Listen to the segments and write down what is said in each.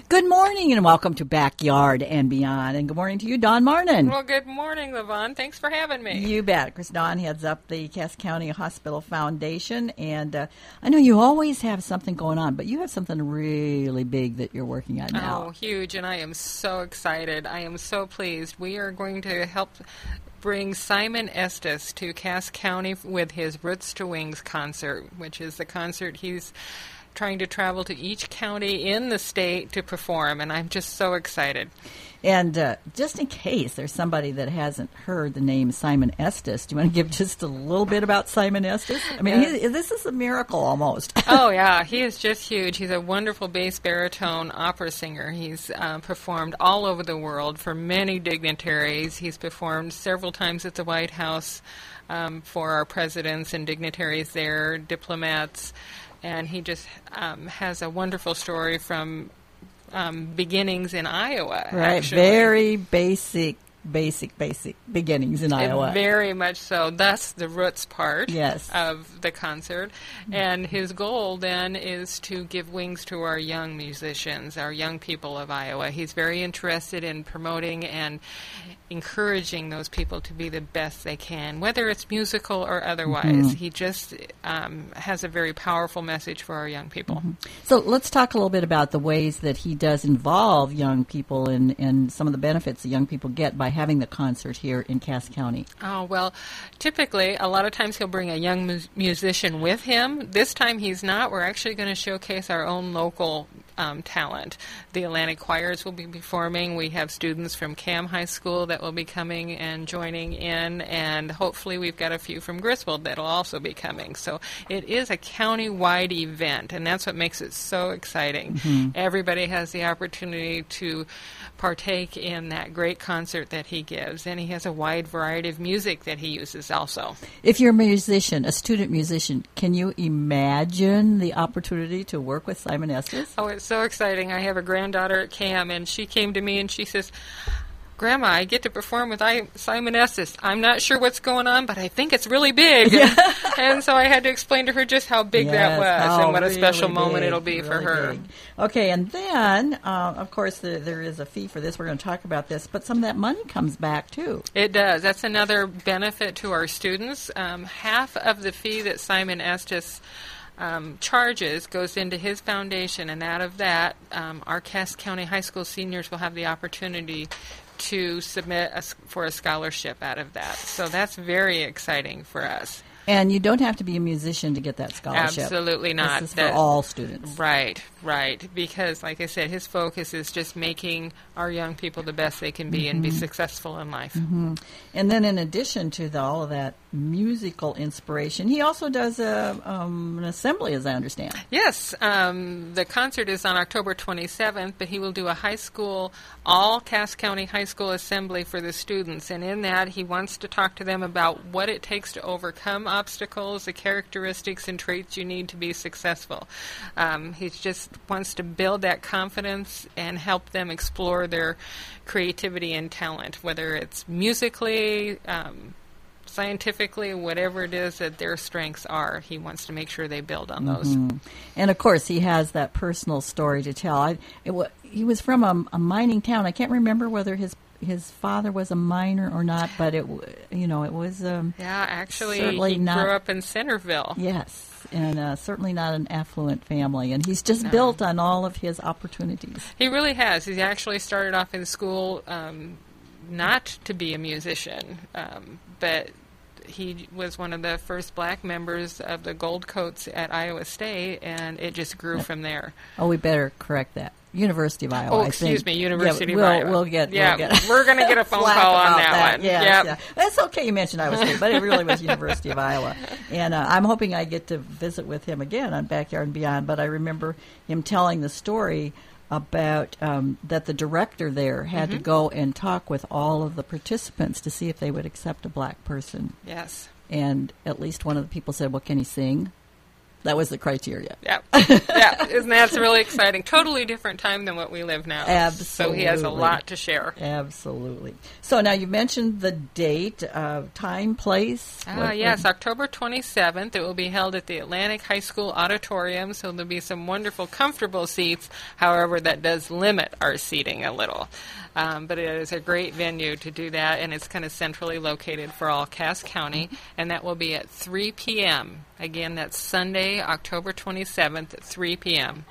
Good morning and welcome to Backyard and Beyond. And good morning to you, Dawn Marnin. Well, good morning, Levon. Thanks for having me. You bet. Chris Dawn heads up the Cass County Hospital Foundation. And I know you always have something going on, but you have something really big that you're working on now. Oh, huge. And I am so excited. I am so pleased. We are going to help bring Simon Estes to Cass County with his Roots to Wings concert, which is the concert he's trying to travel to each county in the state to perform, and I'm just so excited. And just in case there's somebody that hasn't heard the name Simon Estes, do you want to give just a little bit about Simon Estes? I mean, this is a miracle almost. Oh, yeah. He is just huge. He's a wonderful bass baritone opera singer. He's performed all over the world for many dignitaries. He's performed several times at the White House for our presidents and dignitaries there, diplomats. And he just has a wonderful story from beginnings in Iowa. Right, actually. Very basic beginnings in Iowa. Very much so. That's the roots part yes. of the concert. And his goal then is to give wings to our young musicians, our young people of Iowa. He's very interested in promoting and encouraging those people to be the best they can, whether it's musical or otherwise. Mm-hmm. He just has a very powerful message for our young people. Mm-hmm. So let's talk a little bit about the ways that he does involve young people and some of the benefits that young people get by having the concert here in Cass County. Oh, well, typically, a lot of times he'll bring a young musician with him. This time he's not. We're actually going to showcase our own local talent. The Atlantic Choirs will be performing. We have students from Cam High School that will be coming and joining in, and hopefully we've got a few from Griswold that will also be coming. So it is a county-wide event, and that's what makes it so exciting. Mm-hmm. Everybody has the opportunity to partake in that great concert that he gives, and he has a wide variety of music that he uses also. If you're a musician, a student musician, can you imagine the opportunity to work with Simon Estes? Oh, it's so exciting. I have a granddaughter at Cam, and she came to me and she says, Grandma, I get to perform with Simon Estes. I'm not sure what's going on, but I think it's really big. Yeah. And so I had to explain to her just how big that was and what a special moment it'll be for her. Big. Okay, and then, of course, there is a fee for this. We're going to talk about this, but some of that money comes back, too. It does. That's another benefit to our students. Half of the fee that Simon Estes charges goes into his foundation, and out of that, our Cass County High School seniors will have the opportunity to submit for a scholarship out of that. So that's very exciting for us. And you don't have to be a musician to get that scholarship. Absolutely not. This is for all students. Right. Because, like I said, his focus is just making our young people the best they can be mm-hmm. and be successful in life. Mm-hmm. And then in addition to all of that musical inspiration, he also does an assembly, as I understand. Yes. The concert is on October 27th, but he will do a high school, all Cass County High School assembly for the students. And in that, he wants to talk to them about what it takes to overcome obstacles, the characteristics and traits you need to be successful. He just wants to build that confidence and help them explore their creativity and talent, whether it's musically, scientifically, whatever it is that their strengths are. He wants to make sure they build on those. Mm-hmm. And, of course, he has that personal story to tell. He was from a mining town. I can't remember whether his father was a miner or not, but it was actually certainly he grew up in Centerville. Yes, and certainly not an affluent family, and he's just built on all of his opportunities. He really has. He actually started off in school not to be a musician, but he was one of the first black members of the Gold Coats at Iowa State, and it just grew from there. Oh, we better correct that. University of Iowa. Excuse me, University of Iowa. We're going to get a phone call on that one. Yeah. That's okay you mentioned Iowa State, but it really was University of Iowa. And I'm hoping I get to visit with him again on Backyard and Beyond, but I remember him telling the story about that the director there had mm-hmm. to go and talk with all of the participants to see if they would accept a black person. Yes. And at least one of the people said, well, can he sing? That was the criteria. Yeah. Yeah. And that's really exciting. Totally different time than what we live now. Absolutely. So he has a lot to share. Absolutely. So now you mentioned the date, time, place. Yes, October 27th. It will be held at the Atlantic High School Auditorium, so there'll be some wonderful, comfortable seats. However, that does limit our seating a little. But it is a great venue to do that, and it's kind of centrally located for all Cass County, and that will be at 3 p.m. Again, that's Sunday, October 27th at 3 p.m.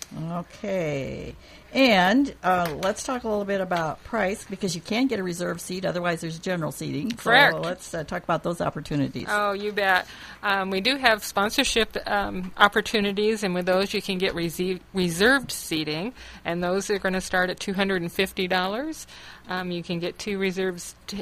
Okay. And let's talk a little bit about price, because you can get a reserved seat. Otherwise, there's general seating. Correct. So let's talk about those opportunities. Oh, you bet. We do have sponsorship opportunities, and with those you can get reserved seating, and those are going to start at $250. You can get 2 reserved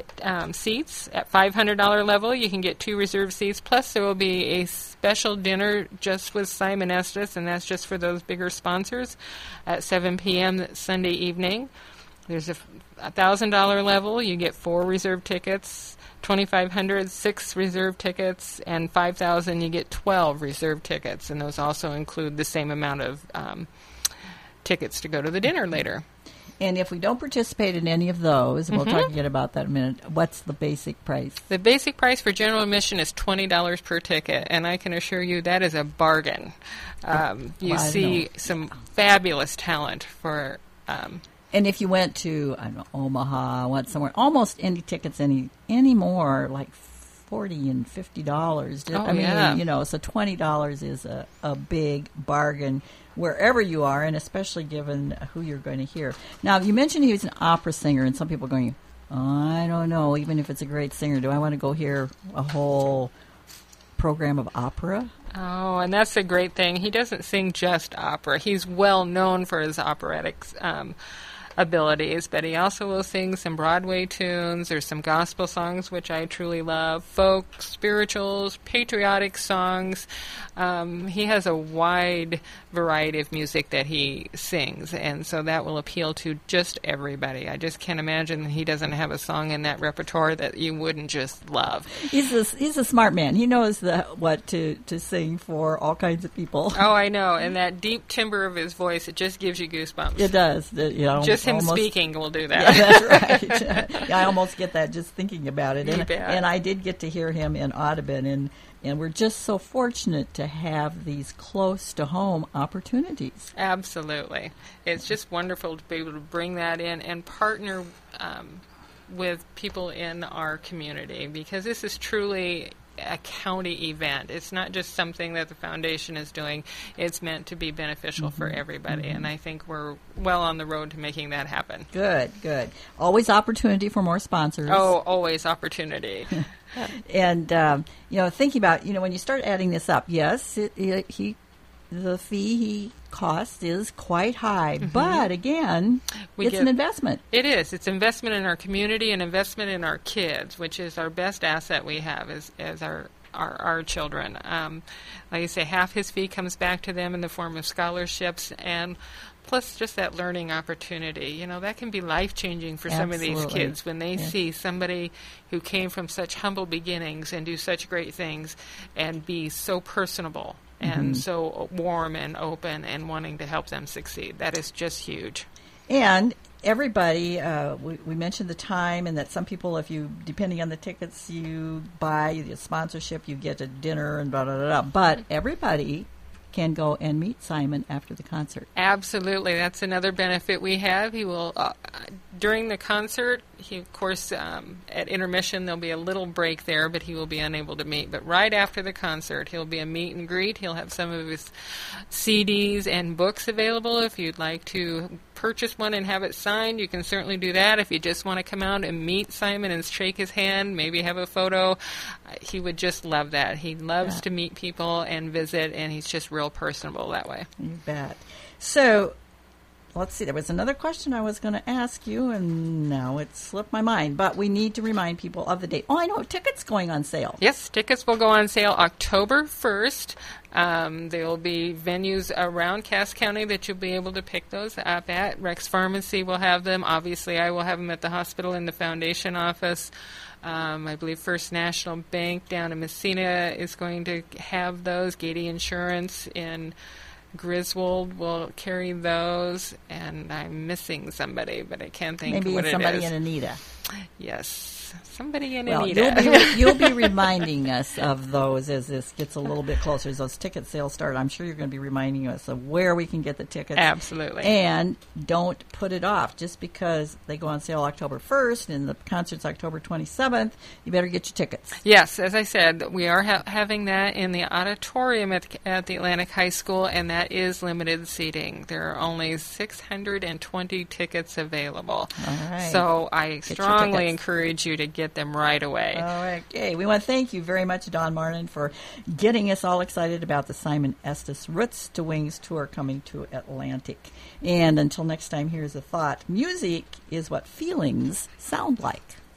seats. At $500 level, you can get 2 reserved seats, plus there will be a special dinner just with Simon Estes, and that's just for those bigger sponsors, at 7 p.m. Sunday evening. There's a $1,000 level. You get 4 reserved tickets. $2,500, 6 reserved tickets, and $5,000, you get 12 reserved tickets, and those also include the same amount of tickets to go to the dinner later. And if we don't participate in any of those, and we'll talk again about that in a minute, what's the basic price? The basic price for general admission is $20 per ticket, and I can assure you that is a bargain. You see some fabulous talent for... and if you went to, I don't know, Omaha, went somewhere, almost any tickets anymore, like $40 and $50. Oh, I mean, yeah. So $20 is a big bargain wherever you are, and especially given who you're going to hear. Now, you mentioned he was an opera singer, and some people are going, I don't know, even if it's a great singer, do I want to go hear a whole program of opera? Oh, and that's a great thing. He doesn't sing just opera. He's well known for his operatic abilities, but he also will sing some Broadway tunes or some gospel songs, which I truly love, folk, spirituals, patriotic songs. He has a wide variety of music that he sings, and so that will appeal to just everybody. I just can't imagine that he doesn't have a song in that repertoire that you wouldn't just love. He's a smart man. He knows what to sing for all kinds of people. Oh, I know, and that deep timbre of his voice, it just gives you goosebumps. It does. Just him almost, speaking will do that. Yeah, that's right. I almost get that just thinking about it. You bet. And I did get to hear him in Audubon, and we're just so fortunate to have these close-to-home opportunities. Absolutely. It's just wonderful to be able to bring that in and partner with people in our community, because this is truly a county event. It's not just something that the foundation is doing. It's meant to be beneficial for everybody, and I think we're well on the road to making that happen. Good. Always opportunity for more sponsors. Oh, always opportunity. And, thinking about, when you start adding this up, yes, the fee he costs is quite high, but again, it's an investment. It is. It's investment in our community and investment in our kids, which is our best asset we have as our children. Like I say, half his fee comes back to them in the form of scholarships, and plus just that learning opportunity. That can be life-changing for some of these kids when they see somebody who came from such humble beginnings and do such great things and be so personable and so warm and open and wanting to help them succeed. That is just huge. And everybody, we mentioned the time, and that some people, depending on the tickets you buy, the sponsorship, you get a dinner and blah, blah, blah, blah. But everybody can go and meet Simon after the concert. Absolutely. That's another benefit we have. He will, during the concert, he, of course, at intermission, there'll be a little break there, but he will be unable to meet. But right after the concert, he'll be a meet and greet. He'll have some of his CDs and books available. If you'd like to purchase one and have it signed, you can certainly do that. If you just want to come out and meet Simon and shake his hand, maybe have a photo, he would just love that. He loves to meet people and visit, and he's just real personable that way. You bet. So let's see, there was another question I was going to ask you, and now it slipped my mind. But we need to remind people of the date. Oh, I know, tickets going on sale. Yes, tickets will go on sale October 1st. There will be venues around Cass County that you'll be able to pick those up at. Rex Pharmacy will have them. Obviously, I will have them at the hospital in the foundation office. I believe First National Bank down in Messina is going to have those. Gady Insurance in Griswold will carry those. And I'm missing somebody, but I can't think Maybe what it is. Maybe somebody in Anita. Yes, somebody in well, Anita. You'll be reminding us of those as this gets a little bit closer. As those ticket sales start, I'm sure you're going to be reminding us of where we can get the tickets. Absolutely. And don't put it off. Just because they go on sale October 1st and the concert's October 27th, you better get your tickets. Yes, as I said, we are having that in the auditorium at the Atlantic High School, and that is limited seating. There are only 620 tickets available. All right. So I strongly encourage you to get them right away. All right. Okay. We want to thank you very much, Dawn Martin, for getting us all excited about the Simon Estes Roots to Wings tour coming to Atlantic. And until next time, here's a thought. Music is what feelings sound like.